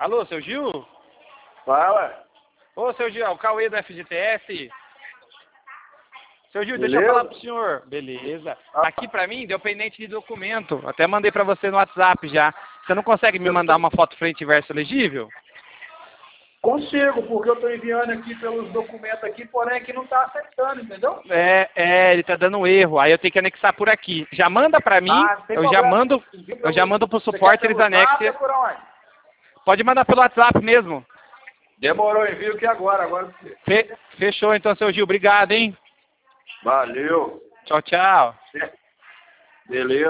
Alô, seu Gil? Fala. Ô, seu Gil, é o Cauê do FGTS. Seu Gil, deixa eu Beleza? falar pro senhor. Beleza. Aqui pra mim deu pendente de documento. Até mandei pra você no WhatsApp já. Você não consegue me mandar uma foto frente e verso legível? Consigo, porque eu tô enviando aqui pelos documentos aqui, porém aqui não tá aceitando, entendeu? Ele tá dando erro. Aí eu tenho que anexar por aqui. Já manda pra mim, Não tem eu já problema. mando, Envia eu já mando pro Você quer suporte, eles pelo zap anexem. ou por onde? Pode mandar pelo WhatsApp mesmo. Demorou, envio aqui agora. Fechou então, seu Gil. Obrigado, hein? Valeu. Tchau, tchau. Beleza.